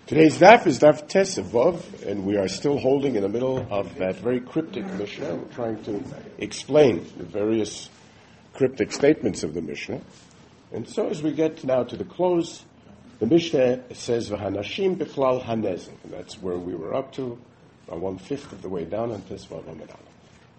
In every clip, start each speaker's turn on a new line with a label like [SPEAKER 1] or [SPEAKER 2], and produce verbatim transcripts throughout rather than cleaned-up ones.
[SPEAKER 1] Today's daf is daf Tesevov, and we are still holding in the middle of that very cryptic Mishnah. We're trying to explain the various cryptic statements of the Mishnah. And so as we get now to the close, the Mishnah says, V'hanashim b'chlal hanezek. And that's where we were up to, about one-fifth of the way down on Tesvav Amid Aleph.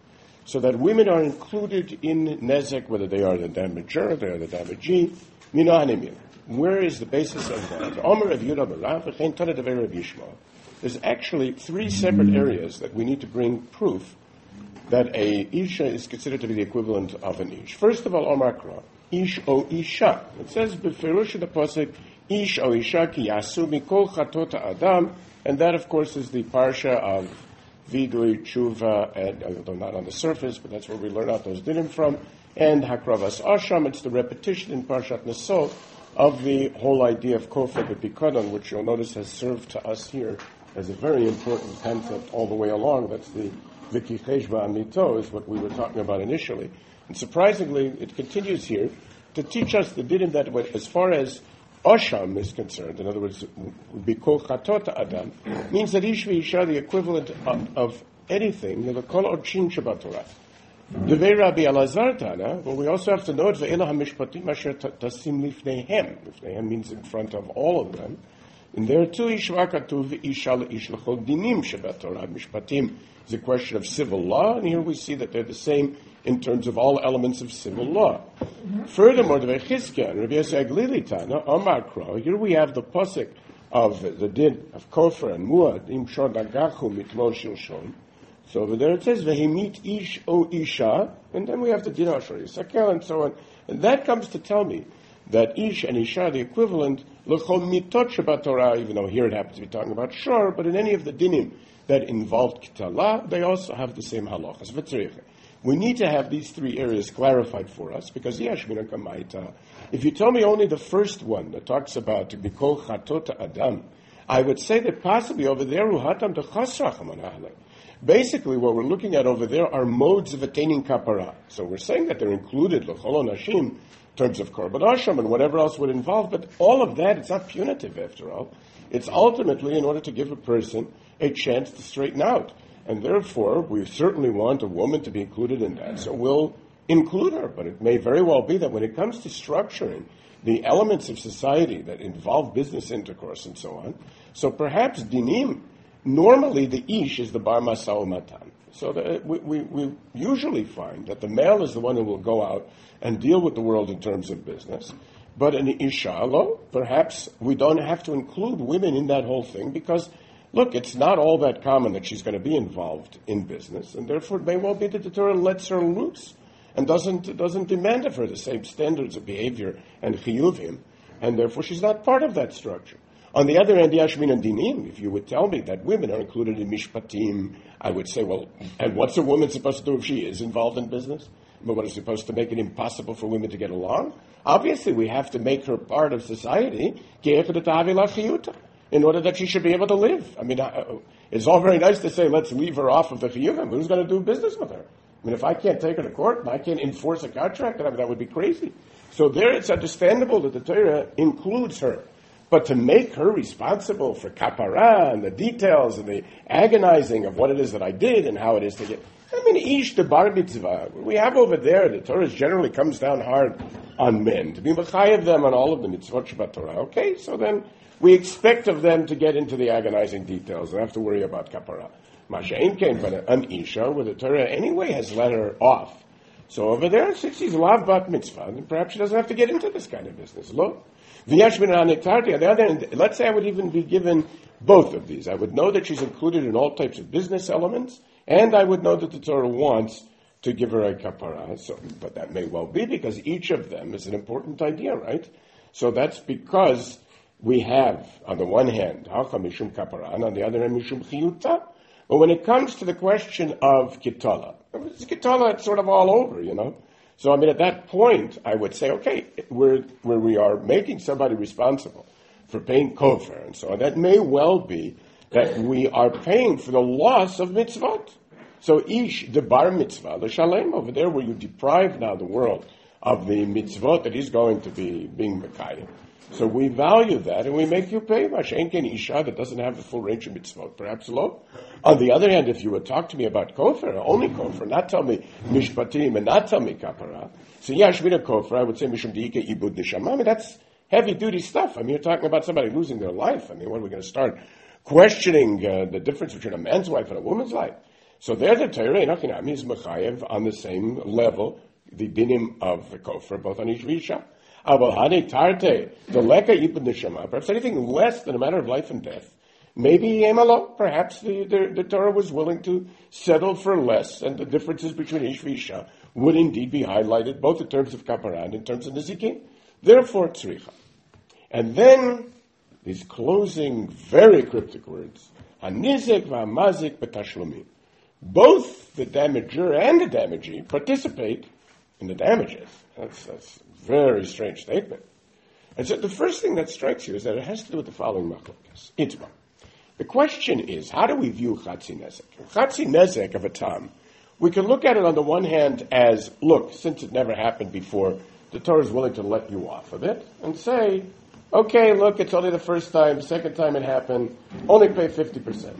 [SPEAKER 1] So that women are included in nezek, whether they are the damager, they are the damagee, mina hanemina. Where is the basis of that? Omer of Yudah Barav, v'chein Tana Devei Rav Yishmael. There's actually three separate areas that we need to bring proof that a Isha is considered to be the equivalent of an Ish. First of all, Omar Kra, Ish o Isha. It says, B'ferush the pasuk, Ish o Isha ki yasu mikol chatot Adam, and that, of course, is the parsha of Vidui, Tshuva, and although not on the surface, but that's where we learn out those dinim from, and Hakravas Asham. It's the repetition in Parshat Nesot of the whole idea of Kofar B'Pikadon, which you'll notice has served to us here as a very important concept all the way along. That's the V'ki Cheshba Amito, is what we were talking about initially. And surprisingly, it continues here to teach us the dinim that as far as Asham is concerned, in other words, B'kol Chatot Adam, means that Ish v'Isha, the equivalent of, of anything, the Kol Orchin Shabbat Torah. Devei Rabbi Elazar Tana, well, we also have to note ve'ela hamishpatim asher tasim lifneihem. Lifneihem means in front of all of them. And there too, Ishva katuv isha le'ish l'chol dinim shebat Torah. Mishpatim is a question of civil law, and here we see that they're the same in terms of all elements of civil law. Mm-hmm. Furthermore, Devei Chizkiah and Rabbi Yossi Aglili Tana, Amar Kro, here we have the pasuk of the din of Kofar and Muad, im shor dagachu mitmol shilshon. So over there it says, Vehimit ish o isha, and then we have the din ashar yisakel, and so on. And that comes to tell me that ish and isha are the equivalent, l'chol mitot shebat Torah, even though here it happens to be talking about shor, but in any of the dinim that involved kitala, they also have the same halachas. V'tzriche. We need to have these three areas clarified for us, because yashmina kamaita. If you tell me only the first one that talks about to be called chatot adam, I would say that possibly over there, ruhatam to chasracham anahle. Basically, what we're looking at over there are modes of attaining kapara. So we're saying that they're included, l'chol nashim, in terms of korban asham and whatever else would involve, but all of that, it's not punitive after all. It's ultimately in order to give a person a chance to straighten out. And therefore, we certainly want a woman to be included in that. So we'll include her, but it may very well be that when it comes to structuring the elements of society that involve business intercourse and so on, so perhaps dinim, normally, the ish is the bar masao matan. So the, we, we, we usually find that the male is the one who will go out and deal with the world in terms of business. But in isha, lo, perhaps we don't have to include women in that whole thing because, look, it's not all that common that she's going to be involved in business, and therefore it may well be that the Torah lets her loose and doesn't doesn't demand of her the same standards of behavior and chiyuvim, and therefore she's not part of that structure. On the other hand, Yashmin and Dinim, if you would tell me that women are included in Mishpatim, I would say, well, and what's a woman supposed to do if she is involved in business? But what is supposed to make it impossible for women to get along? Obviously, we have to make her part of society in order that she should be able to live. I mean, it's all very nice to say, let's leave her off of the chiyuvim. Who's going to do business with her? I mean, if I can't take her to court and I can't enforce a contract, I mean, that would be crazy. So there it's understandable that the Torah includes her. But to make her responsible for kapara and the details and the agonizing of what it is that I did and how it is to get, I mean, ish the bar mitzvah. We have over there, the Torah generally comes down hard on men, to be mechayev them on all of the mitzvot Shabbat Torah. Okay, so then we expect of them to get into the agonizing details and have to worry about kapara. Masha'in came from an isha, where the Torah anyway has let her off. So over there, since she's lav bat mitzvah, then perhaps she doesn't have to get into this kind of business. Look. On the other hand, let's say I would even be given both of these. I would know that she's included in all types of business elements, and I would know that the Torah wants to give her a kapara. So, but that may well be because each of them is an important idea, right? So that's because we have, on the one hand, hacha mishum kapara, and on the other hand, mishum chiyuta. But when it comes to the question of kitala, kitala, it's sort of all over, you know. So, I mean, at that point, I would say, okay, where, where we are making somebody responsible for paying kofar and so on, that may well be that we are paying for the loss of mitzvot. So, ish, the bar mitzvah, the shalem, over there where you deprive now the world of the mitzvot that is going to be being mekayim. So we value that, and we make you pay. Mashenken Isha that doesn't have the full range of mitzvot, perhaps low. On the other hand, if you would talk to me about kofar, only kofar, not tell me mishpatim and not tell me kapara, so yeah, shmita kofar, I would say mishum diika ibud neshama. I mean, that's heavy duty stuff. I mean, you're talking about somebody losing their life. I mean, when are we going to start questioning uh, the difference between a man's life and a woman's life? So there, the Torah Enochinami is mechayev on the same level, the dinim of the kofar, both on ish v'isha. Aval tarte the leka ibud neshama. Perhaps anything less than a matter of life and death. Maybe Emalo, perhaps the, the, the Torah was willing to settle for less, and the differences between ish v'isha would indeed be highlighted, both in terms of kapara and in terms of nizikin. Therefore, tzricha. And then these closing, very cryptic words: hanizek v'hamazik b'tashlumim. Both the damager and the damagee participate in the damages. That's, that's a very strange statement. And so the first thing that strikes you is that it has to do with the following machlokas. Itma. The question is, how do we view chatzi nezek? Chatzi nezek of a tam, we can look at it on the one hand as, look, since it never happened before, the Torah is willing to let you off of it and say, okay, look, it's only the first time, second time it happened, only pay fifty percent.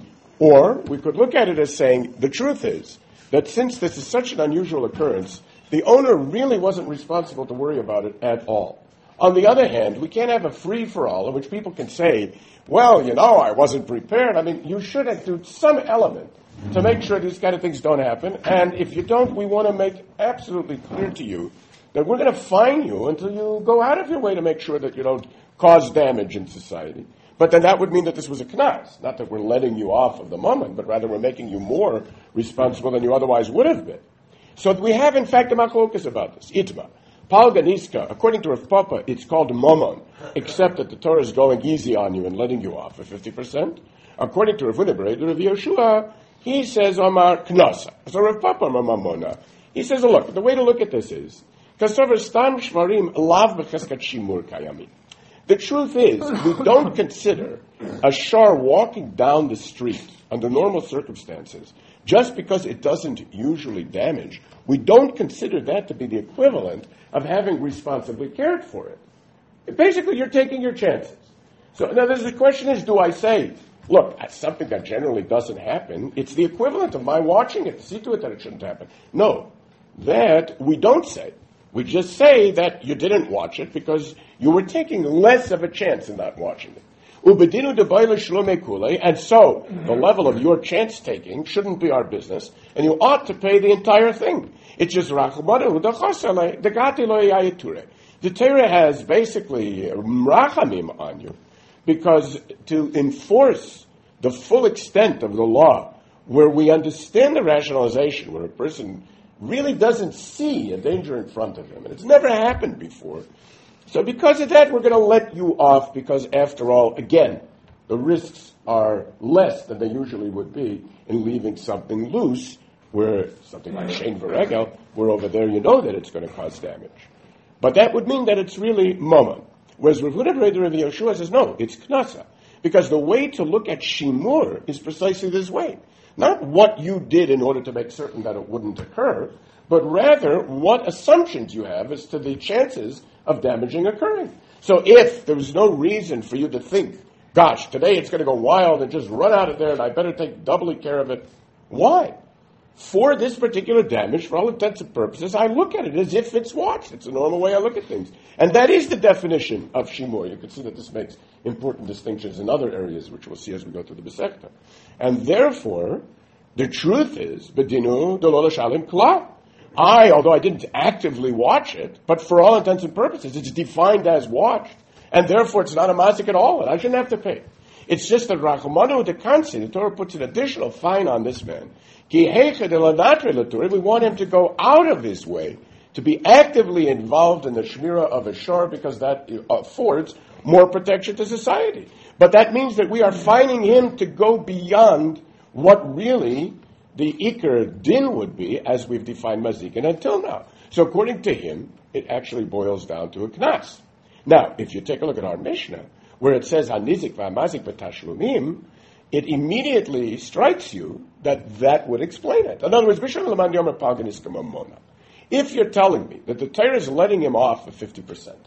[SPEAKER 1] Or we could look at it as saying, the truth is that since this is such an unusual occurrence, the owner really wasn't responsible to worry about it at all. On the other hand, we can't have a free-for-all in which people can say, well, you know, I wasn't prepared. I mean, you should have done some element to make sure these kind of things don't happen. And if you don't, we want to make absolutely clear to you that we're going to fine you until you go out of your way to make sure that you don't cause damage in society. But then that would mean that this was a knas. Not that we're letting you off of the moment, but rather we're making you more responsible than you otherwise would have been. So we have, in fact, a machlokas about this. Itma. Palganiska, according to Rav Papa, it's called momon, except that the Torah is going easy on you and letting you off for fifty percent. According to Rav Hunebrei, Rav Yoshua, he says, Omar knasa. So Rav Papa, mamona, he says, look, the way to look at this is, Kasover shvarim lav b'cheskat shimur kayami. The truth is, we don't consider a shar walking down the street under normal circumstances, just because it doesn't usually damage, we don't consider that to be the equivalent of having responsibly cared for it. Basically, you're taking your chances. So now the question is, do I say, look, that's something that generally doesn't happen, it's the equivalent of my watching it, see to it that it shouldn't happen. No, that we don't say. We just say that you didn't watch it because you were taking less of a chance in not watching it. And so, the level of your chance-taking shouldn't be our business, and you ought to pay the entire thing. It's just rachmanu the Torah has basically rachamim on you, because to enforce the full extent of the law, where we understand the rationalization, where a person really doesn't see a danger in front of him, and it's never happened before. So because of that, we're going to let you off, because after all, again, the risks are less than they usually would be in leaving something loose, where something like Shein V'Regel, where over there you know that it's going to cause damage. But that would mean that it's really momon. Whereas Rav Hunebrei Rav Yoshua says, no, it's knasa. Because the way to look at shimur is precisely this way. Not what you did in order to make certain that it wouldn't occur, but rather what assumptions you have as to the chances of damaging occurring. So if there was no reason for you to think, gosh, today it's going to go wild and just run out of there and I better take doubly care of it, why? For this particular damage, for all intents and purposes, I look at it as if it's watched. It's a normal way I look at things. And that is the definition of shimur. You can see that this makes important distinctions in other areas, which we'll see as we go through the Masechta. And therefore, the truth is, bedinu delo l'shalim kla. I, although I didn't actively watch it, but for all intents and purposes, it's defined as watched. And therefore, it's not a mazik at all, and I shouldn't have to pay. It's just that rachmanu dekansi, the Torah puts an additional fine on this man. We want him to go out of his way to be actively involved in the shmirah of a shor, because that affords more protection to society. But that means that we are fining him to go beyond what really the ikar din would be, as we've defined mazikin until now. So according to him, it actually boils down to a knas. Now, if you take a look at our Mishnah, where it says hanizik v'hamazik b'tashlumim, it immediately strikes you that that would explain it. In other words, if you're telling me that the Torah is letting him off for fifty percent,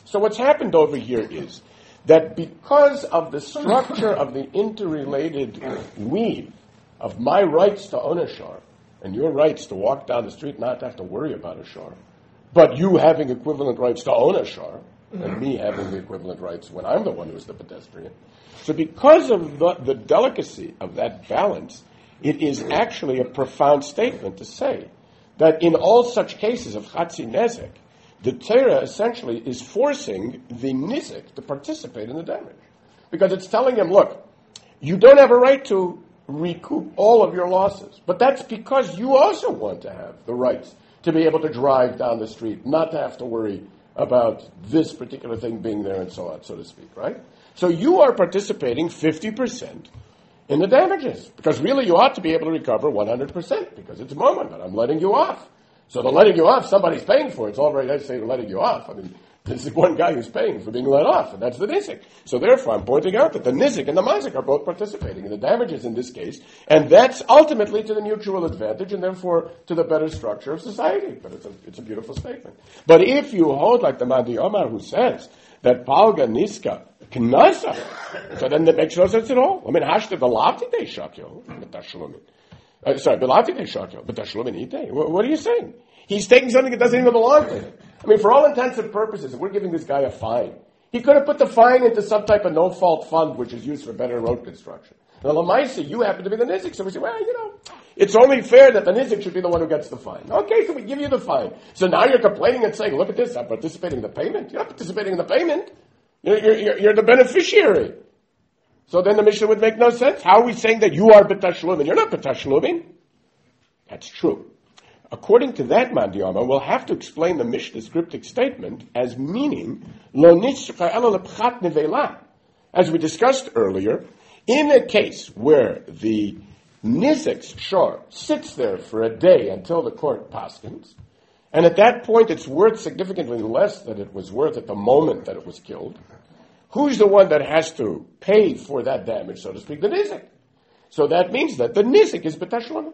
[SPEAKER 1] So what's happened over here is that because of the structure of the interrelated weave of my rights to own a shor and your rights to walk down the street, not to have to worry about a shor, but you having equivalent rights to own a shor, and me having the equivalent rights when I'm the one who's the pedestrian. So because of the, the delicacy of that balance, it is actually a profound statement to say that in all such cases of Chatzi Nezek, the Torah essentially is forcing the Nizik to participate in the damage. Because it's telling him, look, you don't have a right to recoup all of your losses. But that's because you also want to have the rights to be able to drive down the street, not to have to worry about this particular thing being there and so on, so to speak, right? So you are participating fifty percent in the damages. Because really you ought to be able to recover one hundred percent because it's a moment, but I'm letting you off. So the letting you off, somebody's paying for it. It's all very nice to say they're letting you off. I mean, this is one guy who's paying for being let off, and that's the nizik. So therefore, I'm pointing out that the nizik and the mazik are both participating in the damages in this case, and that's ultimately to the mutual advantage, and therefore to the better structure of society. But it's a, it's a beautiful statement. But if you hold like the Madi Omar, who says that palga niska knasa, so then that makes no sense at all. I mean, hashta belati de shakyo, betashlumin. Uh, sorry, belati de shakyo, betashlumin ite. What are you saying? He's taking something that doesn't even belong to him. I mean, for all intents and purposes, if we're giving this guy a fine, he could have put the fine into some type of no-fault fund, which is used for better road construction. Now, Lamaisa, you happen to be the nizik, so we say, well, you know, it's only fair that the nizik should be the one who gets the fine. Okay, so we give you the fine. So now you're complaining and saying, look at this, I'm participating in the payment. You're not participating in the payment. You're, you're, you're the beneficiary. So then the Mishnah would make no sense. How are we saying that you are betashlumin? You're not betashlumin. That's true. According to that Mandiyama, we'll have to explain the Mishnah's cryptic statement as meaning lo nitzcha ela lepchat nevela. As we discussed earlier, in a case where the nizik's shor sits there for a day until the court paskins, and at that point it's worth significantly less than it was worth at the moment that it was killed, who's the one that has to pay for that damage, so to speak? The nizik. So that means that the nizik is betashlumin.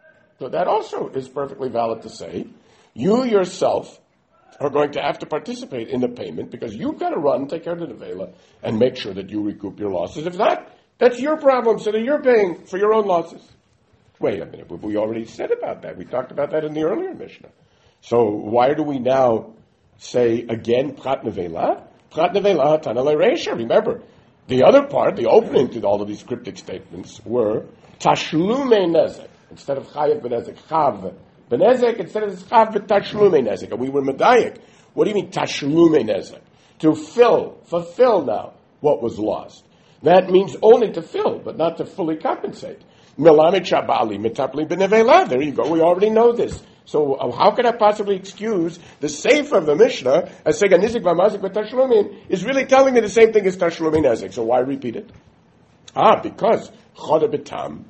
[SPEAKER 1] So that also is perfectly valid to say, you yourself are going to have to participate in the payment because you've got to run, take care of the nevela, and make sure that you recoup your losses. If not, that's your problem, so that you're paying for your own losses. Wait a minute, we already said about that. We talked about that in the earlier Mishnah. So why do we now say again, prat nevela? Prat nevela, tanale reisha. Remember, the other part, the opening to all of these cryptic statements were tashlume nezek. Instead of chayav benezek, chav benezek. Instead of chav betashlume nezek. And we were medayik. What do you mean tashlume nezek? To fill, fulfill now what was lost. That means only to fill, but not to fully compensate. Melamed shabali metapli benevela. There you go. We already know this. So uh, how could I possibly excuse the sefer of the Mishnah as saying nizik v'mazik betashlumin is really telling me the same thing as tashlumin nezek? So why repeat it? Ah, because choda betam.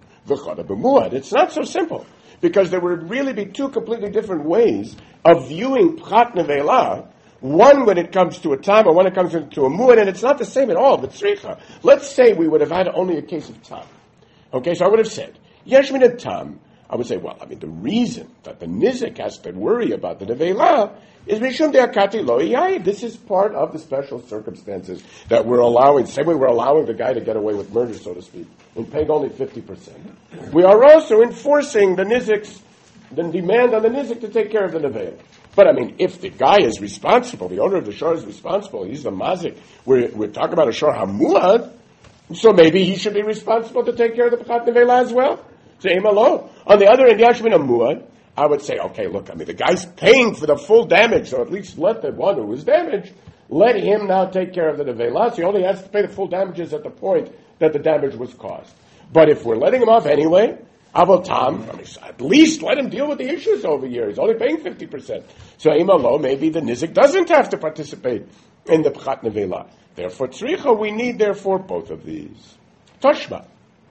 [SPEAKER 1] It's not so simple, because there would really be two completely different ways of viewing prat nevela. One when it comes to a tam, or when it comes to a muad, and it's not the same at all. But tzricha. Let's say we would have had only a case of tam. Okay, so I would have said yesh min tam. I would say, well, I mean, the reason that the nizik has to worry about the nevela is mishum de'akati lo yai. This is part of the special circumstances that we're allowing. Same way we're allowing the guy to get away with murder, so to speak, and paying only fifty percent. We are also enforcing the nizik's, the demand on the nizik to take care of the nevela. But I mean, if the guy is responsible, the owner of the shor is responsible, he's the mazik. We're, we're talking about a shor hamuad, so maybe he should be responsible to take care of the pchat nevela as well. So him alone. On the other end, Yashmin Amuad, I would say, okay, look, I mean, the guy's paying for the full damage, so at least let the one who was damaged, let him now take care of the nevela. So he only has to pay the full damages at the point that the damage was caused. But if we're letting him off anyway, Avotam, I mean, at least let him deal with the issues over here. He's only paying fifty percent. So imalo, maybe the nizik doesn't have to participate in the pchat nevela. Therefore, tzricha, we need, therefore, both of these. Toshma.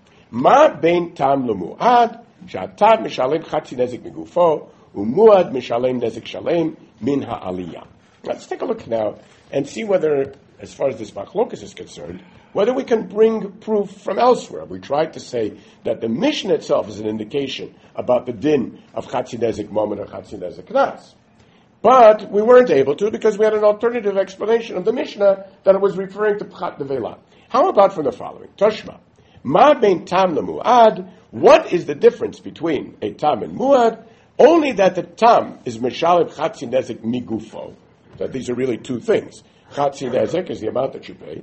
[SPEAKER 1] Ma bein tam lemuad, she'atam mishalem chatzi nezek migufo, umuad mishalem nezek shalem min ha'aliyah. Let's take a look now and see whether, as far as this machlokas is concerned, whether we can bring proof from elsewhere. We tried to say that the Mishnah itself is an indication about the din of chatzi nezek moment or chatzi nezek knas. But we weren't able to because we had an alternative explanation of the Mishnah that it was referring to Pchat Nevela. How about from the following? Toshma. Ma bein tam lemuad. What is the difference between a tam and muad? Only that the tam is mishalib chatzi nezek migufo. That these are really two things. Chatzi nezek is the amount that you pay.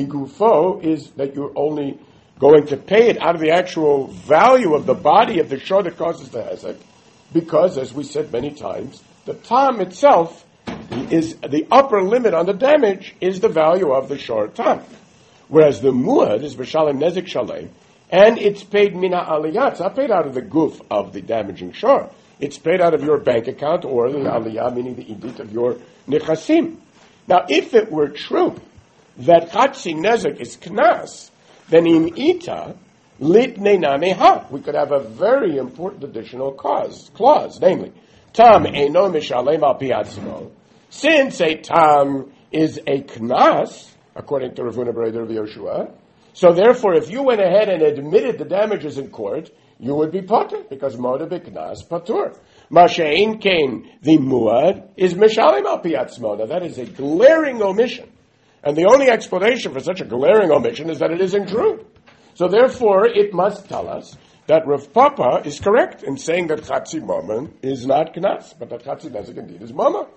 [SPEAKER 1] Migufo is that you're only going to pay it out of the actual value of the body of the shor that causes the hezek. Because, as we said many times, the tam itself is the upper limit on the damage is the value of the shor tam. Whereas the muad is b'shalem nezek shalem, and it's paid mina aliyah. It's not paid out of the guf of the damaging shor. It's paid out of your bank account or the aliyah, meaning the edit of your nechasim. Now, if it were true that chatzi nezek is knas, then in ita litne nameha, we could have a very important additional cause clause, namely tam eino mishalem al pi atzmo. Since a tam is a knas, according to Rav Huna bar Rav Yoshua, so therefore, if you went ahead and admitted the damages in court, you would be patur, because moda b'knas patur. Mashein kain, the muad, is mishalim al pi atzmo. Now that is a glaring omission. And the only explanation for such a glaring omission is that it isn't true. So therefore, it must tell us that Rav Papa is correct in saying that chatzi mama is not knas, but that chatzi nezek indeed is mama.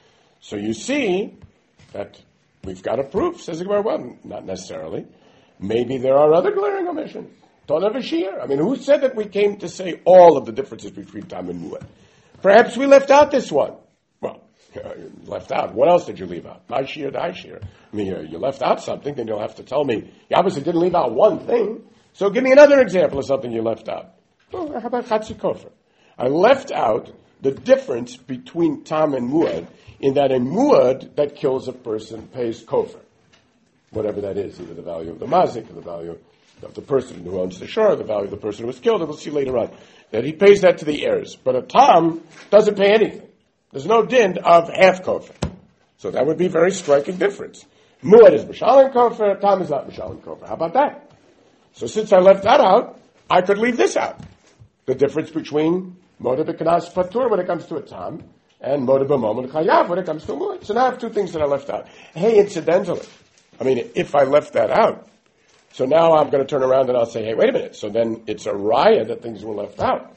[SPEAKER 1] So you see that we've got a proof, says the Gemara. Well, not necessarily. Maybe there are other glaring omissions. Tona v'shir. I mean, who said that we came to say all of the differences between tam and muad? Perhaps we left out this one. Well, uh, left out. What else did you leave out? My shir, thy shir. I mean, uh, you left out something, then you'll have to tell me, you obviously didn't leave out one thing. So give me another example of something you left out. Well, how about chatzi kofar? I left out the difference between tam and muad, in that a muad that kills a person pays kofar. Whatever that is, either the value of the mazik or the value of the person who owns the shor, the value of the person who was killed, and we'll see later on that he pays that to the heirs. But a tam doesn't pay anything. There's no din of half kofar. So that would be a very striking difference. Muad is b'shalom kofar, tam is not b'shalom kofar. How about that? So since I left that out, I could leave this out. The difference between moda b'knas patur when it comes to a tam, and moda b'momon chayav when it comes to a muad. So now I have two things that I left out. Hey, incidentally, I mean, if I left that out, so now I'm going to turn around and I'll say, hey, wait a minute. So then it's a raya that things were left out.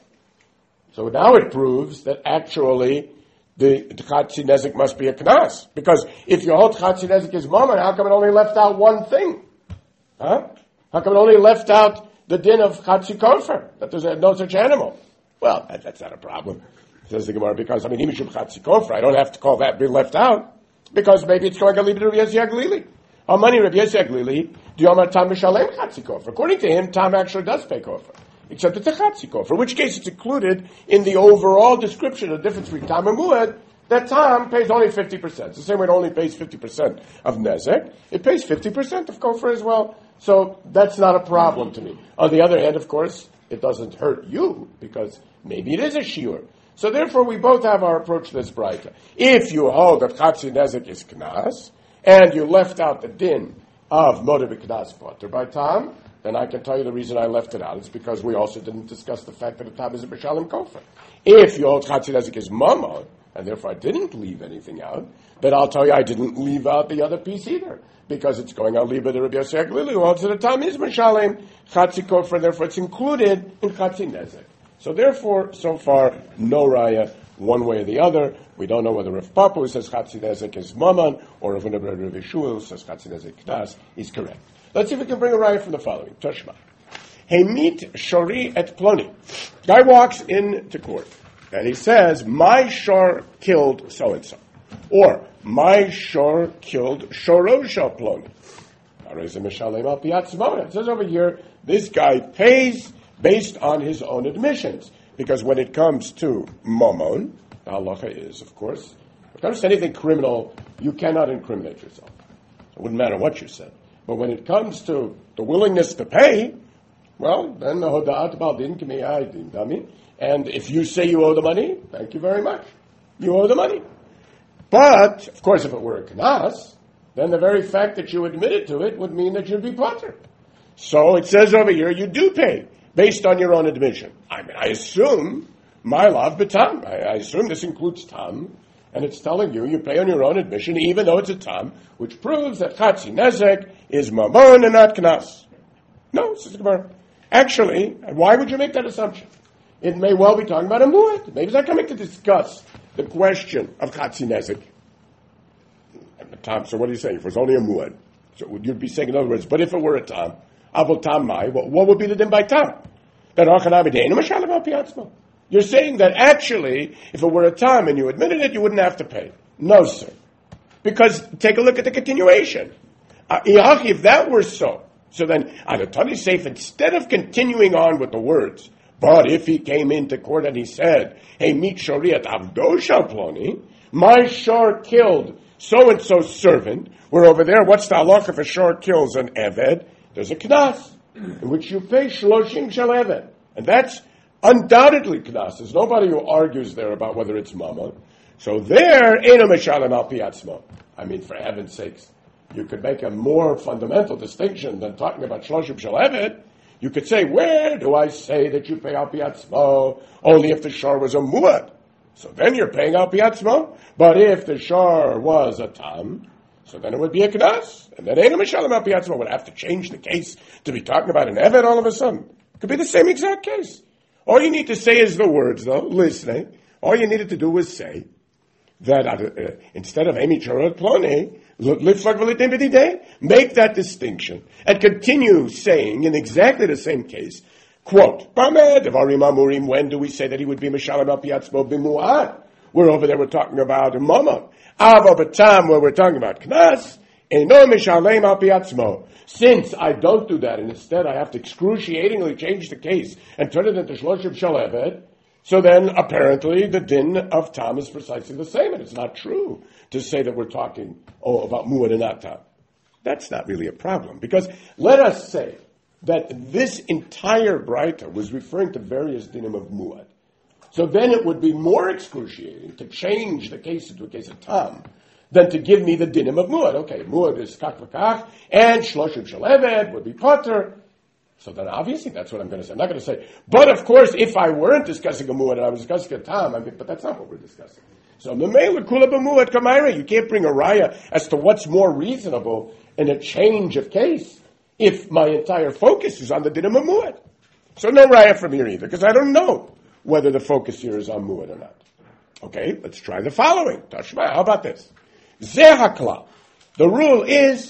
[SPEAKER 1] So now it proves that actually the chatzi nezek must be a knas. Because if your whole chatzi nezek is mama, how come it only left out one thing? Huh? How come it only left out the din of chatzi kofar, that there's no such animal? Well, that, that's not a problem, says the Gemara, because, I mean, even mishum chatzi kofar, I don't have to call that being left out, because maybe it's going to lead to Rav Yossi Aglili. How many Rav Yossi Aglili do you have tam mishalem chatzi kofar? According to him, tam actually does pay kofar, except it's a chatzi kofar, in which case it's included in the overall description of the difference between tam and muad, that tam pays only fifty percent. It's the same way it only pays fifty percent of nezek, it pays fifty percent of kofar as well. So that's not a problem to me. On the other hand, of course, it doesn't hurt you, because maybe it is a shiur. So therefore, we both have our approach to this braita. If you hold that chatzi nezek is knas, and you left out the din of moda b'knas patur by tam, then I can tell you the reason I left it out. It's because we also didn't discuss the fact that a tam is a b'shalom kofar. If you hold chatzi nezek is mama, and therefore I didn't leave anything out, then I'll tell you I didn't leave out the other piece either, because it's going on liba the Rabbi Yossi Aglili, who holds that a tam is b'shalom chatzi kofar, therefore it's included in chatzi nezek. So therefore, so far, no raya one way or the other. We don't know whether Rav Papa, who says chatzi nezek is maman, or Rav Huna bar Rav Yoshua, who says chatzi nezek knas, is correct. Let's see if we can bring a raya from the following. Toshma. Hemit shori et ploni. Guy walks into court, and he says, my shor killed so-and-so. Or, my shor killed shorosha ploni. It says over here, this guy pays based on his own admissions. Because when it comes to mamon, the halacha is, of course, when it comes to anything criminal, you cannot incriminate yourself. It wouldn't matter what you said. But when it comes to the willingness to pay, well, then the hoda'at baldin k'mei din dami. And if you say you owe the money, thank you very much. You owe the money. But, of course, if it were a knas, then the very fact that you admitted to it would mean that you'd be patur. So it says over here, you do pay based on your own admission. I mean, I assume my love betam. I, I assume this includes tam, And it's telling you, you pay on your own admission, even though it's a tam, which proves that chatzi nezek is mamon and not knas. No, says the Gemara. Actually, why would you make that assumption? It may well be talking about a muad. Maybe it's not coming to discuss the question of chatzi nezek. Tam, so what are you saying? If it was only a muad, so you'd be saying, in other words, but if it were a tam, avol tam mai, what would be the din by tam? That you're saying that actually, if it were a tam and you admitted it, you wouldn't have to pay. No, sir. Because take a look at the continuation. Uh, if that were so, so then, Adatani Seif, instead of continuing on with the words, but if he came into court and he said, hey, meet shoriat avdo ploni, my shor killed so-and-so's servant, we're over there, what's the halach if a shor kills an eved? There's a knas, in which you pay shloshim shel eved. And that's undoubtedly knas. There's nobody who argues there about whether it's mama. So there, eno meshalem al pi atzmo. I mean, for heaven's sakes, you could make a more fundamental distinction than talking about shloshim shel eved. You could say, where do I say that you pay al pi atzmo? Only if the shor was a muad. So then you're paying al pi atzmo. But if the shor was a tam, so then it would be a knas. And then eno meshalem al pi atzmo would have to change the case to be talking about an eved all of a sudden. It could be the same exact case. All you need to say is the words, though, listening. All you needed to do was say that uh, instead of Emi Chorot Plone, make that distinction and continue saying in exactly the same case, quote, when do we say that he would be Meshalem al Piatzmo b'mu'ad? We're over there, we're talking about a mama. Ava b'tam, where we're talking about knas, eno Meshalem al Piatzmo. Since I don't do that, and instead I have to excruciatingly change the case and turn it into shloshim shel eved, so then apparently the din of tam is precisely the same, and it's not true to say that we're talking oh, about muad and not tam. That's not really a problem, because let us say that this entire braita was referring to various dinim of muad. So then it would be more excruciating to change the case into a case of tam than to give me the dinim of muad. Okay, muad is kach v'kach, and shloshim shel eved would be potter. So then obviously that's what I'm going to say. I'm not going to say, but of course if I weren't discussing a muad and I was discussing a tam, I mean, but that's not what we're discussing. So memela kula b'muad kamaira, you can't bring a raya as to what's more reasonable in a change of case if my entire focus is on the dinim of muad. So no raya from here either, because I don't know whether the focus here is on muad or not. Okay, let's try the following. Tashma, how about this? Zeh the rule is,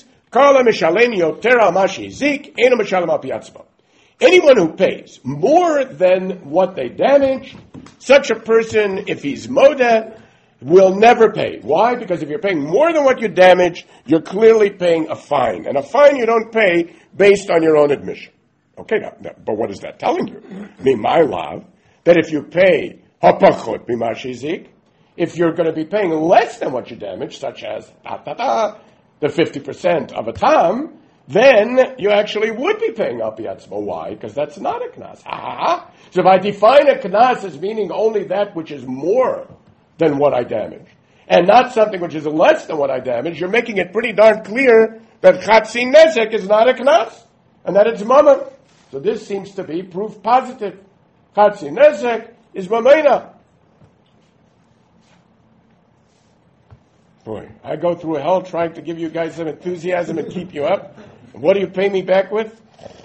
[SPEAKER 1] anyone who pays more than what they damaged, such a person, if he's modeh, will never pay. Why? Because if you're paying more than what you damaged, you're clearly paying a fine. And a fine you don't pay based on your own admission. Okay, now, now, but what is that telling you? My love, that if you pay hapachot b'mashizik, if you're going to be paying less than what you damaged, such as ta, ta, ta, the fifty percent of a tam, then you actually would be paying al pi atzmo. Why? Because that's not a knas. Ah, so if I define a knas as meaning only that which is more than what I damaged, and not something which is less than what I damaged, you're making it pretty darn clear that chatzi nezek is not a knas, and that it's mama. So this seems to be proof positive. Chatzi nezek is mamena. Boy, I go through hell trying to give you guys some enthusiasm and keep you up. And what do you pay me back with?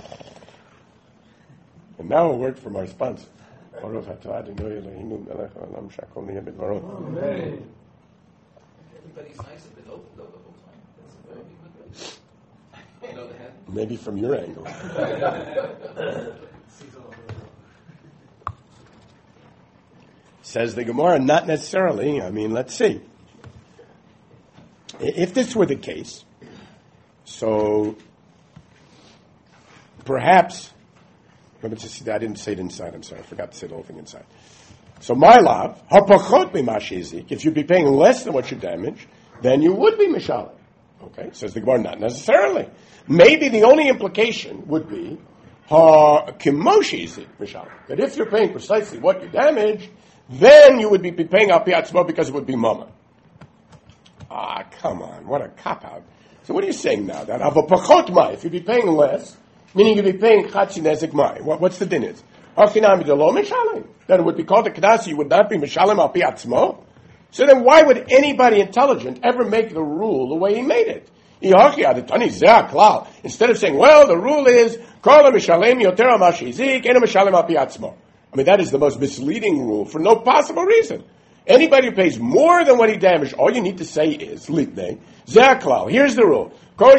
[SPEAKER 1] And now a word from our sponsor. Amen.
[SPEAKER 2] Everybody's nice and been open the whole time. That's a very good thing. You know that?
[SPEAKER 1] Maybe from your angle. Says the Gemara, not necessarily. I mean, let's see. If this were the case, so perhaps, let me just see, I didn't say it inside, I'm sorry, I forgot to say the whole thing inside. So my love, hapachot b'mashizik, if you'd be paying less than what you damaged, then you would be mishalem. Okay, says the Gemara, not necessarily. Maybe the only implication would be, ha kimoshizik mishalem, that if you're paying precisely what you damaged, then you would be paying al pi atzmo because it would be mama. Ah, come on, what a cop-out. So what are you saying now? That avapachot mai, if you'd be paying less, meaning you'd be paying chatzi nezek mai, what, what's the din is? Achinami de lo mishalem. Then it would be called a knas, you would not be mishalem al pi atzmo. So then why would anybody intelligent ever make the rule the way he made it? Instead of saying, well, the rule is, I mean, that is the most misleading rule for no possible reason. Anybody who pays more than what he damaged, all you need to say is, here's the rule.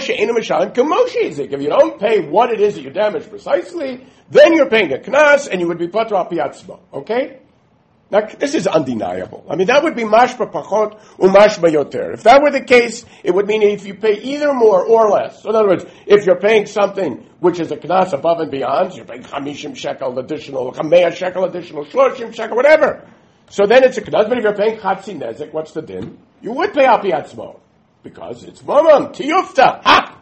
[SPEAKER 1] If you don't pay what it is that you damaged precisely, then you're paying a knas, and you would be patra al piatzmo. Okay? Now, this is undeniable. I mean, that would be mashba pachot umashba yoter. If that were the case, it would mean if you pay either more or less. So in other words, if you're paying something which is a knas above and beyond, you're paying chamishim shekel additional, chameya shekel additional, shloshim shekel, whatever. So then it's a knas. But if you're paying chatzi nezek, what's the din? You would pay al piatzmo. Because it's mamon, tiyufta. Ha!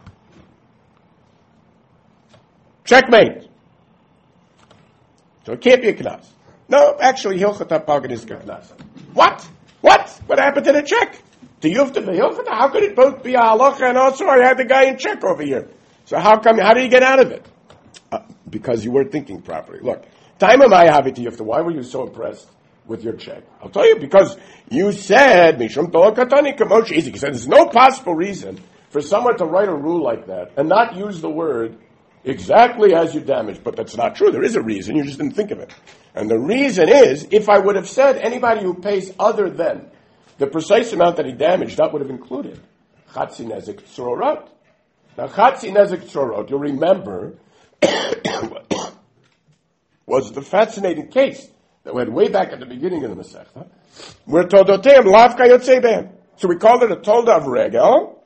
[SPEAKER 1] Checkmate. So it can't be a knas. No, actually, hilchata palganiska knas. What? What? What happened to the check? Tiyufta v'hilchata? How could it both be a halacha and also I had the guy in check over here? So how come, how did you get out of it? Uh, because you weren't thinking properly. Look, time am I having tiyufta? Why were you so impressed with your check? I'll tell you, because you said, Mishum Tolokatani Kamosh Izik. You said there's no possible reason for someone to write a rule like that and not use the word exactly as you damaged. But that's not true. There is a reason. You just didn't think of it. And the reason is, if I would have said anybody who pays other than the precise amount that he damaged, that would have included Chatzi Nezik Tzorot. Now, Chatzi Nezik Tzorot, you'll remember, was the fascinating case that we had way back at the beginning of the Masechta, where Todoteim Lav Kayotze Behem. So we called it a Tolda of Regel,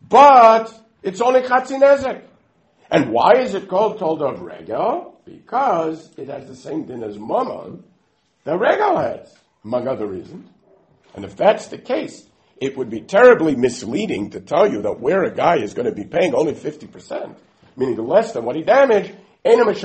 [SPEAKER 1] but it's only Chatzi Nezek. And why is it called Tolda of Regel? Because it has the same din as Mammon that Regel has, among other reasons. And if that's the case, it would be terribly misleading to tell you that where a guy is going to be paying only fifty percent, meaning less than what he damaged, because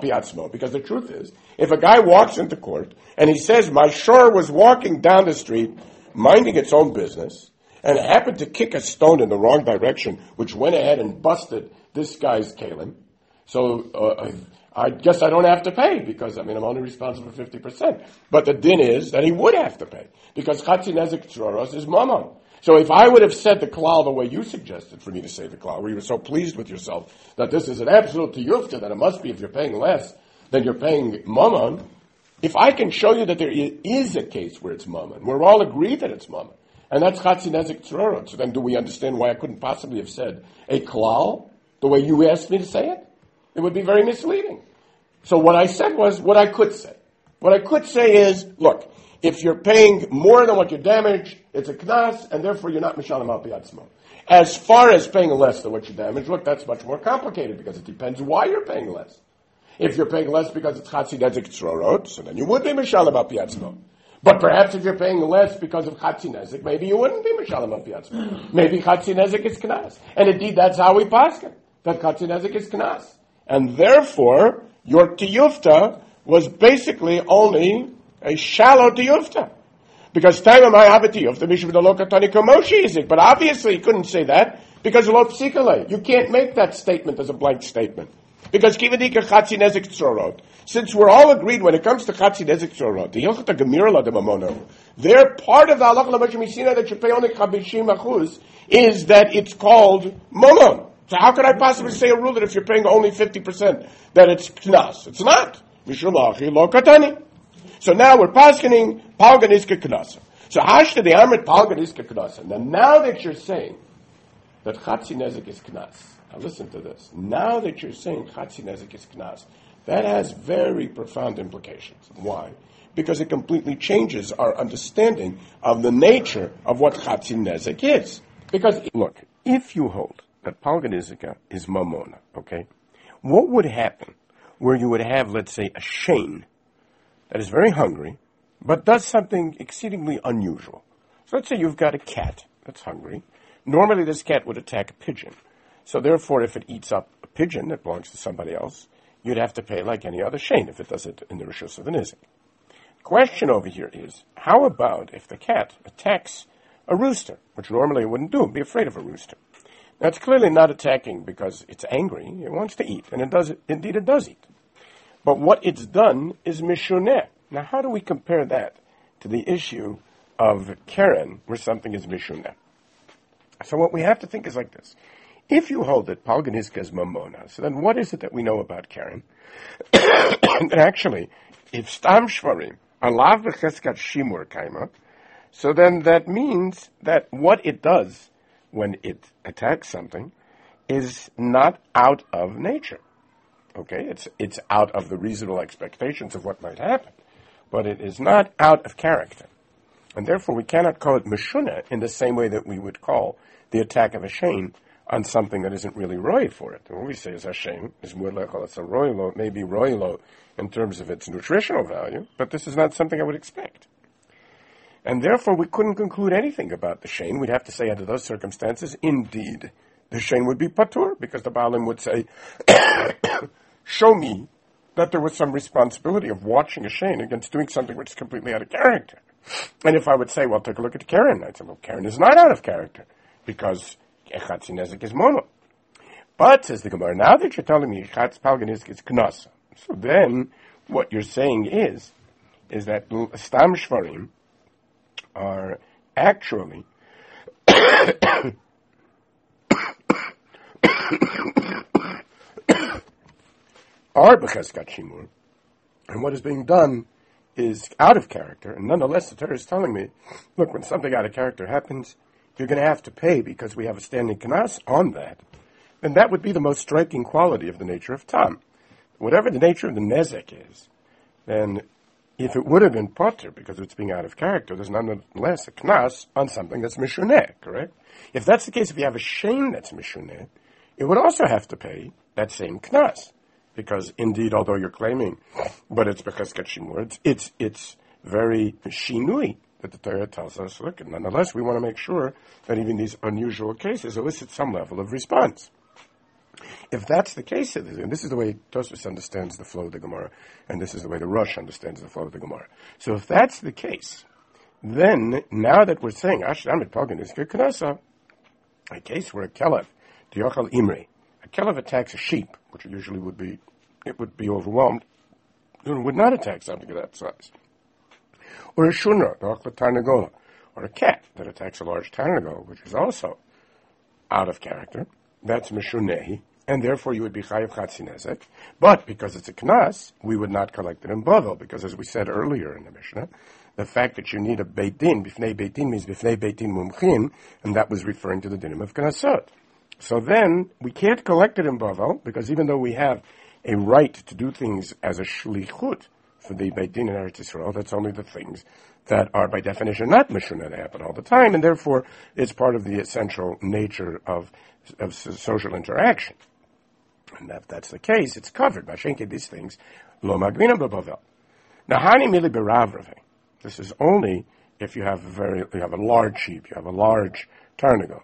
[SPEAKER 1] the truth is, if a guy walks into court and he says, my shore was walking down the street, minding its own business, and happened to kick a stone in the wrong direction, which went ahead and busted this guy's kalim, so uh, I guess I don't have to pay, because, I mean, I'm only responsible for fifty percent. But the din is that he would have to pay, because Chatzi Nezek Tzroros is mammon. So if I would have said the klal the way you suggested for me to say the klal, where you were so pleased with yourself that this is an absolute tiyufta, that it must be if you're paying less than you're paying mammon, if I can show you that there is a case where it's mammon, we're all agreed that it's mammon, and that's Chatzi Nezek Tzroros, so then do we understand why I couldn't possibly have said a klal the way you asked me to say it? It would be very misleading. So what I said was what I could say. What I could say is, look, if you're paying more than what you damaged, it's a knas, and therefore you're not mishalim al piatzmo. As far as paying less than what you damaged, look, that's much more complicated, because it depends why you're paying less. If you're paying less because it's chatzi nezik tzrorot, so then you would be mishalim al piatzmo. But perhaps if you're paying less because of chatzi nezik, maybe you wouldn't be mishalim al piatzmo. Maybe chatzi nezik is knas. And indeed, that's how we paskin, that chatzi nezik is knas. And therefore, your tiyufta was basically only a shallow tiyufta. Because time I have a tiyufta, mishum lo katani kamoshi izik. But obviously, you couldn't say that, because lo psikale. You can't make that statement as a blank statement. Because kivadika chatzi nezik tzorot. Since we're all agreed when it comes to chatzi nezik tzorot, the hilchata gemira la de mamono, they're part of the halacha l'moshe misina that you pay only chavishim achuz, is that it's called mamon. So how could I possibly say a rule that if you're paying only fifty percent, that it's knas? It's not. Mishum lachi lo katani. So now we're paskening palganiska knasa. So hashta the amrit palganiska knasa. Now, now that you're saying that chatzi nezik is knas, now listen to this. Now that you're saying chatzi nezik is knas, that has very profound implications. Why? Because it completely changes our understanding of the nature of what chatzi nezik is. Because, look, if you hold that palganizika is mamona, okay? What would happen where you would have, let's say, a shane that is very hungry, but does something exceedingly unusual? So let's say you've got a cat that's hungry. Normally this cat would attack a pigeon. So therefore, if it eats up a pigeon that belongs to somebody else, you'd have to pay like any other shane if it does it in the rishus of the nizik. Question over here is, how about if the cat attacks a rooster, which normally it wouldn't do, it'd be afraid of a rooster. Now, it's clearly not attacking because it's angry. It wants to eat, and it does. Indeed, it does eat. But what it's done is mishuneh. Now, how do we compare that to the issue of Keren where something is Mishuneh. So what we have to think is like this. If you hold that Palganizka is Mamona, so then what is it that we know about Keren? That actually, if Stam Shvarim, Alav B'cheskat Shimur Kaima, so then that means that what it does when it attacks something is not out of nature. Okay, it's it's out of the reasonable expectations of what might happen, but it is not out of character. And therefore we cannot call it Meshunah in the same way that we would call the attack of a Shane on something that isn't really roy for it. And what we say is Hashem is Murlechol, it's a roylo, it may be roylo in terms of its nutritional value, but this is not something I would expect. And therefore we couldn't conclude anything about the Shane. We'd have to say under those circumstances, indeed, the Shane would be Patur, because the Baalim would say, show me that there was some responsibility of watching a Shane against doing something which is completely out of character. And if I would say, well, take a look at Keren, I'd say, well, Keren is not out of character, because Echatzi Nezek is Mono. But, says the Gemara, now that you're telling me Echatz Palganisk is Knasa, so then what you're saying is, is that Stam Shvarim are actually are B'cheskat Shimur, and what is being done is out of character, and nonetheless the Torah is telling me, look, when something out of character happens, you're going to have to pay because we have a standing knas on that, then that would be the most striking quality of the nature of tam. Whatever the nature of the nezek is, then if it would have been potter because it's being out of character, there's nonetheless a knas on something that's mishuneh, correct? If that's the case, if you have a shame that's mishuneh, it would also have to pay that same knas. Because indeed, although you're claiming, but it's because Kachimur, it's, it's, it's very shinui that the Torah tells us, look, and nonetheless, we want to make sure that even these unusual cases elicit some level of response. If that's the case, and this is the way Tosfos understands the flow of the Gemara, and this is the way the Rosh understands the flow of the Gemara. So if that's the case, then now that we're saying, Ashram Pagan is Kanasa, a case where a Kelev, Diochal Imre, a Kelev attacks a sheep, which usually would be, it would be overwhelmed, it would not attack something of that size. Or a Shunra, Diochal Tarnagola, or a cat that attacks a large Tarnagol, which is also out of character. That's Meshunehi, and therefore you would be Chayav Chatzinezek. But because it's a Knas, we would not collect it in Bavel, because as we said earlier in the Mishnah, the fact that you need a Beit Din, Bifnei Beit Din means Bifnei Beit Din Mumchin, and that was referring to the dinim of Knasot. So then, we can't collect it in Bavel, because even though we have a right to do things as a shlichut for the Beit Din in Eretz Yisrael, that's only the things that are by definition not Mishunah, that happen all the time, and therefore it's part of the essential nature of, of social interaction. And if that's the case, it's covered. Mashenke, these things, lo magvina b'Bavel. Now, hani mili b'Rav. This is only if you have a very, you have a large sheep, you have a large tarnago.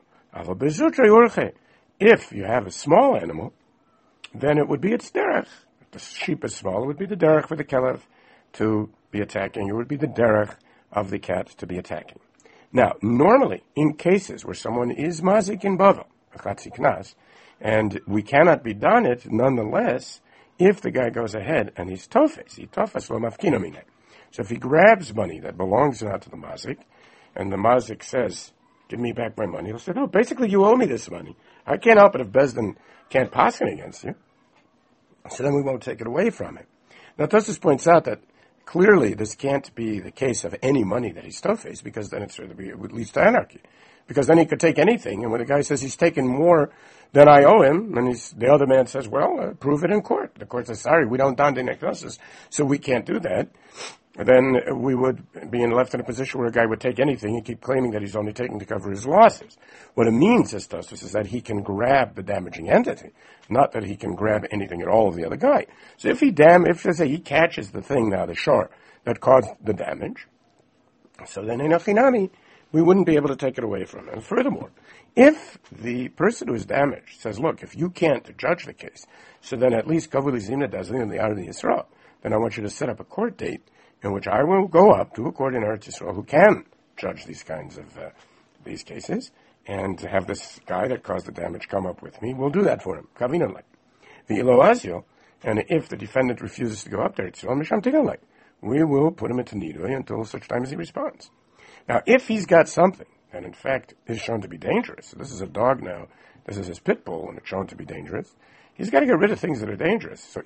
[SPEAKER 1] If you have a small animal, then it would be its derech. If the sheep is small, it would be the derech for the kelev to be attacking. It would be the derech of the cat to be attacking. Now, normally, in cases where someone is mazik in Bavel, a chatzi knas, and we cannot be done it, nonetheless, if the guy goes ahead and he's tofes, he tofes lo mafkina mineh. So if he grabs money that belongs now to the mazik, and the mazik says, give me back my money, he'll say, no, basically you owe me this money. I can't help it if Bezdin can't pass it against you. So then we won't take it away from him. Now Tosfos points out that clearly this can't be the case of any money that he's tofes, because then it's, it would lead to anarchy. Because then he could take anything, and when the guy says he's taken more than I owe him, and he's, the other man says, well, uh, prove it in court. The court says, sorry, we don't down the necklaces, so we can't do that. Then we would be in, left in a position where a guy would take anything and keep claiming that he's only taking to cover his losses. What it means, says Tosfos, is that he can grab the damaging entity, not that he can grab anything at all of the other guy. So if he dam, if say he catches the thing now, the shore, that caused the damage, so then in Achinami, we wouldn't be able to take it away from him. And furthermore, if the person who is damaged says, look, if you can't judge the case, so then at least Kavuli Zimna does it in the Art of the Yisrael, then I want you to set up a court date in which I will go up to a court in Eretz Yisrael who can judge these kinds of uh, these cases, and have this guy that caused the damage come up with me. We'll do that for him. Kavinalek. The Iloazio, and if the defendant refuses to go up to Eretz Yisrael, Misham Tigalek, we will put him into Nidui until such time as he responds. Now, if he's got something, and in fact is shown to be dangerous, so this is a dog now, this is his pit bull, and it's shown to be dangerous, he's got to get rid of things that are dangerous. So,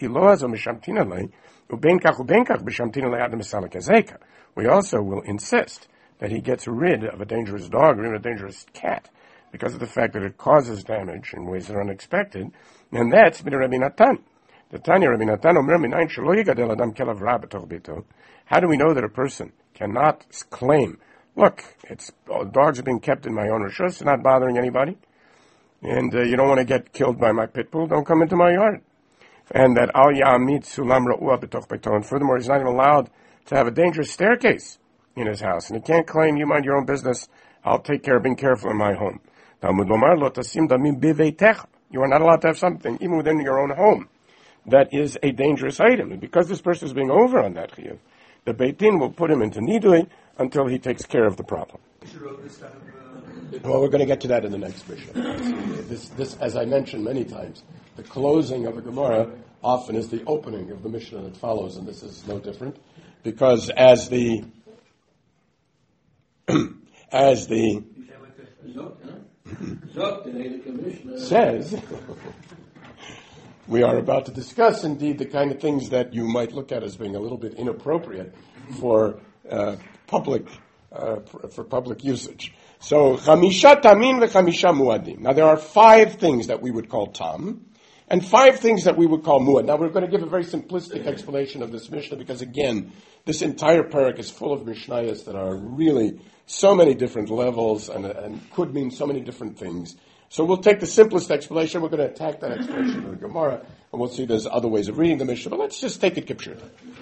[SPEAKER 1] we also will insist that he gets rid of a dangerous dog or even a dangerous cat, because of the fact that it causes damage in ways that are unexpected, and that's b'nei Rabbi Natan. The Tanya Rabbi Natan omer minayin shelo yigadel adam kelav ra b'toch beito. How do we know that a person cannot claim, look, it's oh, dogs are being kept in my own rishus, it's not bothering anybody, and uh, you don't want to get killed by my pit bull, don't come into my yard. And that al ya'amid sulam ra'ua b'toch beito. And furthermore, he's not even allowed to have a dangerous staircase in his house, and he can't claim, you mind your own business, I'll take care of being careful in my home. You are not allowed to have something, even within your own home, that is a dangerous item. And because this person is being over on that chiyuv, the Beit Din will put him into nidui until he takes care of the problem. Well, we're going to get to that in the next Mishnah. This, this, as I mentioned many times, the closing of the Gemara often is the opening of the Mishnah that follows, and this is no different, because as the as the says, we are about to discuss, indeed, the kind of things that you might look at as being a little bit inappropriate for uh, public uh, for public usage. So, chamisha tamin v'chamisha muadim. Now, there are five things that we would call tam, and five things that we would call muad. Now, we're going to give a very simplistic explanation of this Mishnah, because, again, this entire parak is full of Mishnayos that are really so many different levels and, and could mean so many different things. So we'll take the simplest explanation. We're going to attack that explanation of the Gemara, and we'll see there's other ways of reading the Mishnah. But let's just take it kipshut.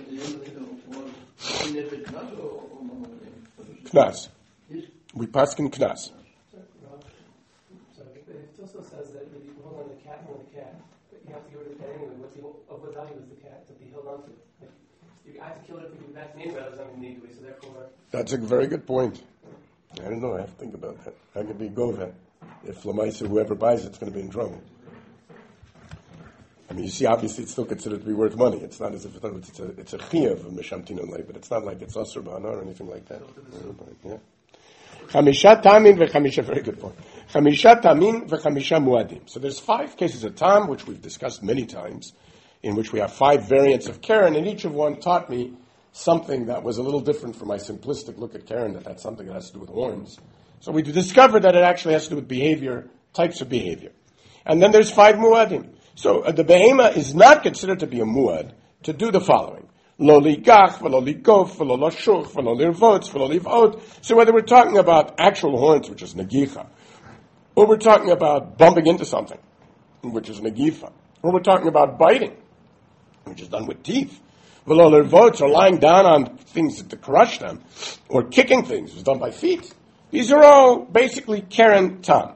[SPEAKER 1] Knas. We paskin knas.
[SPEAKER 3] So it also says that you can hold on to the cat more the cat, but you have to get rid of the cat anyway. What's the, of what value is the cat to be held on to? Like, you have to kill it if you do that name rather than need to. So therefore,
[SPEAKER 1] that's a very good point. I don't know. I have to think about that. That could be gova. If Lamaisa, whoever buys it's going to be in trouble. I mean, you see, obviously, it's still considered to be worth money. It's not as if it's a it's a, it's a chiyuv of mishamtin lay, but it's not like it's asur b'hana or anything like that. Yeah. Chamisha tamin v'chamisha. Very good point. Chamisha tamin v'chamisha muadim. So there's five cases of tam, which we've discussed many times, in which we have five variants of Karen, and each of one taught me something that was a little different from my simplistic look at Karen, that that's something that has to do with horns. So we discovered that it actually has to do with behavior, types of behavior. And then there's five muadim. So uh, the behema is not considered to be a muad to do the following. Lo ligach, v'lo ligof, v'lo lashuch, v'lo lirvotz, v'lo livot. So whether we're talking about actual horns, which is negicha, or we're talking about bumping into something, which is negifa, or we're talking about biting, which is done with teeth, v'lo lirvotz, or lying down on things to crush them, or kicking things, which is done by feet. These are all basically keren tam.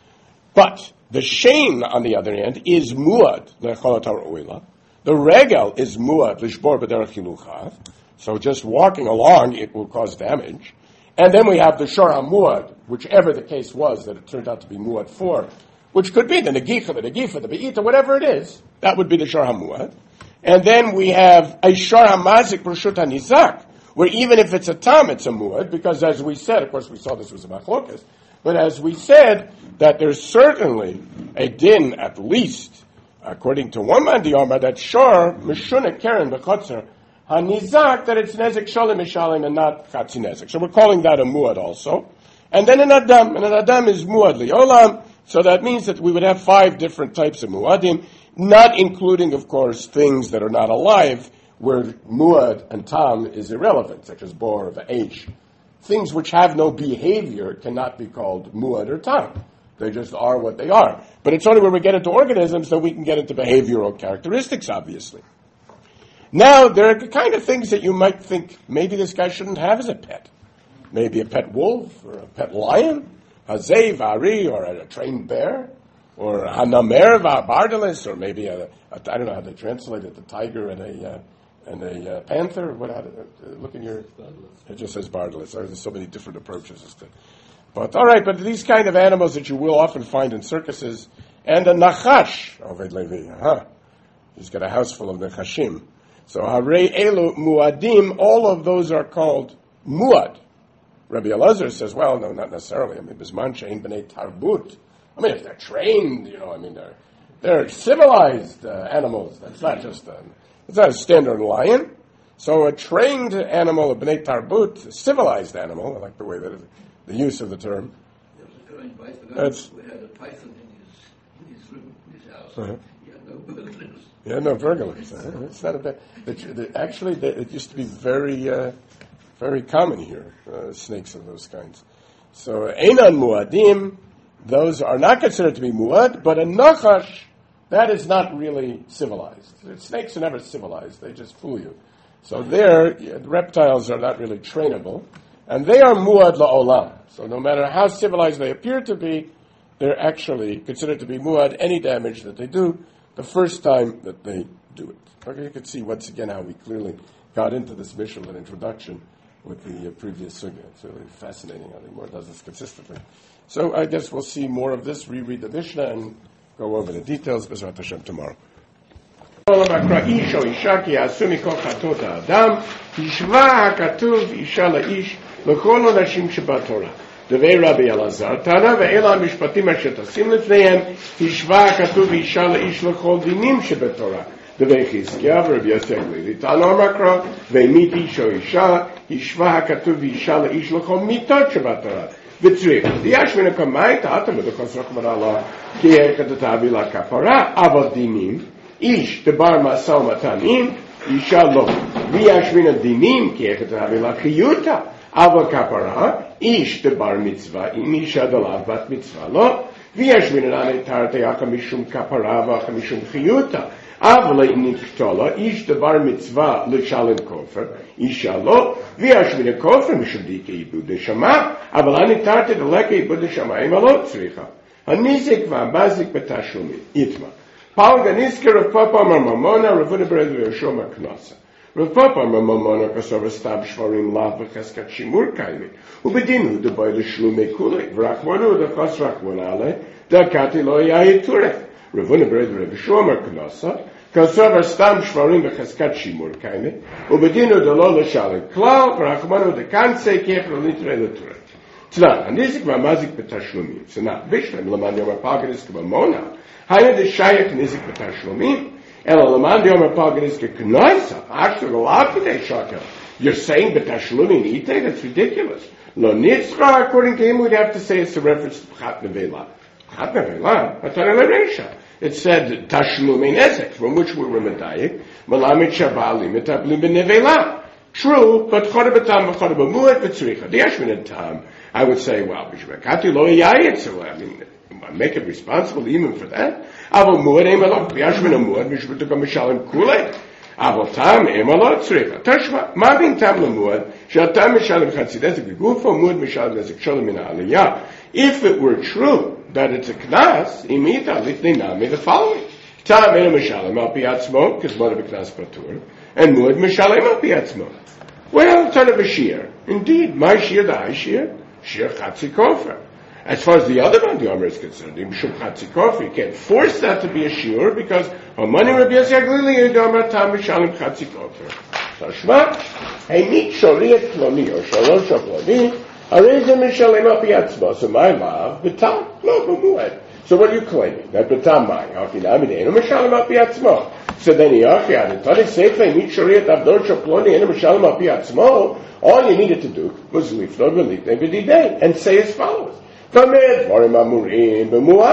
[SPEAKER 1] But the shein, on the other hand, is muad le'cholot ha'ro'ila. The regel is muad lishbor b'derech hiluchav. So just walking along, it will cause damage. And then we have the shor ha'muad, whichever the case was that it turned out to be muad for, which could be the negicha, the negifa, the be'ita, whatever it is. That would be the shor ha'muad. And then we have a shor ha'mazik b'rshut ha'nizak, where even if it's a tam, it's a muad, because as we said, of course we saw this was a machlokas, but as we said, that there's certainly a din, at least, according to one man diyama, that shor, mishuna keren b'chotzer, hanizak, that it's nezek sholim mishalim and not chatzi nezek. So we're calling that a muad also. And then an adam, and an adam is muad liolam, so that means that we would have five different types of muadim, not including, of course, things that are not alive, where muad and tam is irrelevant, such as bor, v'eish. Things which have no behavior cannot be called muad or tam. They just are what they are. But it's only when we get into organisms that we can get into behavioral characteristics, obviously. Now, there are the kind of things that you might think maybe this guy shouldn't have as a pet. Maybe a pet wolf, or a pet lion, a zev, ari, or a, a trained bear, or a namer, bardalis, or maybe a, a, I don't know how they translate it, the tiger and a... Uh, And a uh, panther, what? How, uh, look in your. It just says bardalis. There's so many different approaches as to. But all right, but these kind of animals that you will often find in circuses, and a nachash, Oved Levi, huh? He's got a house full of nachashim. So harei elu muadim, all of those are called muad. Rabbi Elazar says, well, no, not necessarily. I mean, Bisman Shein B'nei Tarbut. I mean, if they're trained, you know, I mean, they're they're civilized uh, animals. That's not just a, it's not a standard lion. So a trained animal, a B'nei Tarbut, a civilized animal, I like the way that it, the use of the term. That's,
[SPEAKER 4] we had a python in his, in his room, in his house.
[SPEAKER 1] Uh-huh.
[SPEAKER 4] He had no burglars.
[SPEAKER 1] Yeah, no burglars. Uh, it's not a bad. The, the, actually, the, it used to be very, uh, very common here. Uh, snakes of those kinds. So einan muadim, those are not considered to be muad, but a nachash, that is not really civilized. Snakes are never civilized; they just fool you. So there, yeah, the reptiles are not really trainable, and they are muad la'olam. So no matter how civilized they appear to be, they're actually considered to be muad. Any damage that they do, the first time that they do it. Okay, you can see once again how we clearly got into this Mishnah introduction with the uh, previous sugya. It's really fascinating how the Gemara does this consistently. So I guess we'll see more of this, reread the Mishnah, and go over the details. B'ezrat Hashem tomorrow. איש או אישה כי יעשו מכל חטאות האדם, השווה הכתוב אישה לאיש לכל הנשים שבתורה. דבי רבי אלעזר תנא, ואלה המשפטים אשר תשים לפניהם, השווה הכתוב אישה לאיש לכל דינים שבתורה. דבי חזקיה ורבי יוסי הגלילי תנא מקרא, ומית איש או אישה, השווה הכתוב אישה לאיש לכל מיתות שבתורה. וצריך, יש מן הקמאי, תעתה מדחוס רחמנא לה, כי כתתאבי לה כפרה, אבל דינים, איש דבר משא ומתנים, אישה לא. ויש מן הדינים, כי איך תהווה לה חיותה, אבל כפרה, איש דבר מצווה, אם אישה דלאו בת מצווה לא. ויש מן הנתר תיאכה משום כפרה ואכה משום חיותה, אבל אם נקטולה, איש דבר מצווה לשלם כופר, אישה לא. ויש מן הכופר משום דיקה עיבוד נשמה, אבל הנתר תדלקה עיבוד נשמה, אם לא צריכה. הנזק והמזיק בתשלומים, יתמה. Palga nisker Rav Papa Amar Mamona, Rav Huda Bered Yeshua Maknasa. Rav Papa Amar Mamona, Kasova Stab Shvarim Lav V'cheskat Shimur Kaimi. Ubedinu the boy the Shlume Kule. V'rachmonu the Chas Rachmonale, the Kati Lo Yayi Turech. Rav Huda Bered Yeshua Maknasa, Kasova Stab Shvarim V'cheskat Shimur Kaimi. Ubedinu the Lo L'Shalim Klal, V'rachmonu the Kanse Kech L'Litre L'Turech. Tzlan, Anizik V'amazik B'tashlumim. So now, Bishlam L'man Yom HaPalga nisker Mamona, Hayna the Shayach Nizik B'tashlumim, Ela Laman the Omer Palganis K'noisa, Ashtu L'Lakidei Shakel. You're saying B'tashlumim Ite? That's ridiculous. Lo Nitzra, according to him, we'd have to say it's a reference to Pchat Nevela. Pchat Nevela? Atana L'Reisha. It said Tashlumim Ezek, from which we were Medayik, Malamit Shabali, Metablim B'Nevela. True, but Choda B'tam, Choda B'muet B'tzricha. The Yeshmin Tam, I would say, well, B'shvekati Lo Yayit, so I mean, make it responsible even for that. Aval muad emalot, b'yashmin amuad, mishbutukam mishalim kulei. Aval tam emalot tzricha. Tashma, ma bin tam lemuad, shatam mishalim chatzidesik v'gufo, muad mishalim desik shalom min ha'aliyah. If it were true that it's a knas, imita litnei nami the following. Tam ena mishalim al piatzmo, because muad b'knas patur, and muad mishalim al piatzmo. Well, ton of a shear. Indeed, my shear, the high shear, shear chatzi kofer. As far as the other one, the Omer is concerned, you can't force that to be a shiur because Hamani Rabbi Yossi Aglili Omer Tam Mishalim Chatzikofer. Tashma, Heimit Shoriet Ploni or Shalosh Ploni, Areza Mishalim Apiatzma. So my love, Betam, no, Bumuad. So what are you claiming? That Betam Mai, Hafinamid, Eno Mishalim Apiatzma. So then Yachiad, Tani Sefer, Heimit Shoriet Avdor Ploni, Eno Mishalim Apiatzma. All you needed to do was Lifnod Velitne B'didei and say as follows. And wouldn't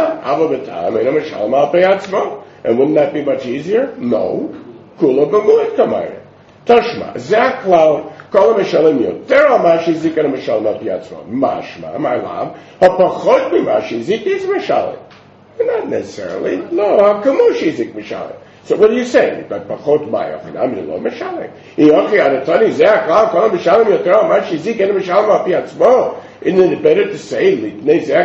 [SPEAKER 1] that be much easier? No. Kula b'muad kamayre. Tashma. Zaklau. Kol ha'mishalim yoter ha'mashi zik and ha'mishalim ha'piatzma. Mashma. My love. Ha'pachot b'mashi zik is mishalim. Not necessarily. No. Ha'kamushi zik mishalim. So what are you saying? But pachot ma'yach. I'm in lo mishalim. Iyochi adatani zaklau. Kol ha'mishalim yoter ha'mashi zik and ha'mishalim ha'piatzma. Isn't it better to say which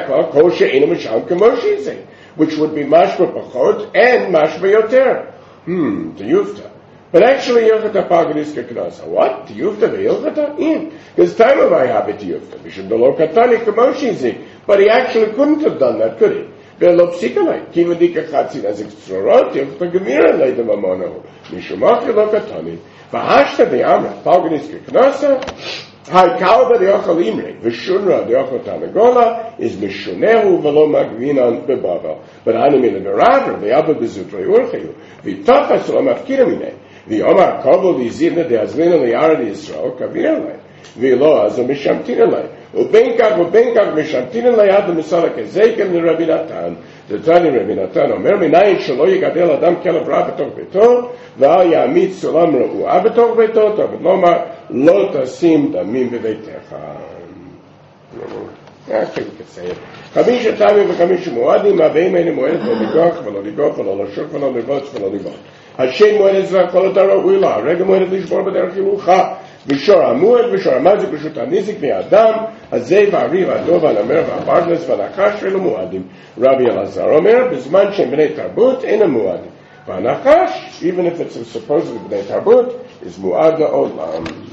[SPEAKER 1] would be mashma pachot and mashma yoter? Hmm, the yufta. But actually, yochata pagadiska knasa. What? The yufta ve'ilchata? In. Because time of I have it yufta. Mishum delo katani kamoshizik. But he actually couldn't have done that, could he? Ve'lo psikalai. Kivadika chatzin as extrorot yufta gemira leidem amono. Mishum achir lo katani. V'hashta ve'amra pagadiska knasa. Ha'kalba de'ochel imre, v'shunra de'ochel tanagola, is mishunehu v'lo magvinan bebavel. But anim in the beraver, ve'abba bezutrei urcheyu, v'tachas lo mafkira mineh, v'omar kobo v'zivna de'azlina li'ara de'Yisrael, kavirelei, v'lo azo mishamtinelei, u'benkach u'benkach mishamtinelei ad l'misala kezekem l'Rabbi Natan, Tani Rabbi Natan Omer, minayin shelo yigadel adam kelev ra b'toch beto, v'al ya'amid sulam ra'ua b'toch beto, tavid lomar, lo tasim damim b'veitecha. I think we could say it. Chamisha tamim v'chamisha mu'adim, ha'veim eini mu'edet v'lo ligoch, v'lo ligoch, v'lo lashuk, v'lo livot, v'lo livot. Hashem mu'edet zrak kol otaro u'ila, rega mu'edet lishbor b'derech hilucha, v'shor ha'mu'ed, v'shor ha'mazik, v'shut ha'nizik, v'adam, ha'zei v'ari, v'adov, v'anamer, v'abarnes, v'anachash, v'lo mu'adim. Rabbi Elazar Omer, b'zman shem b'nei tarbut, ena mu'adim. V'anachash, even if it's supposedly b'nei tarbut, is mu'ad la'olam.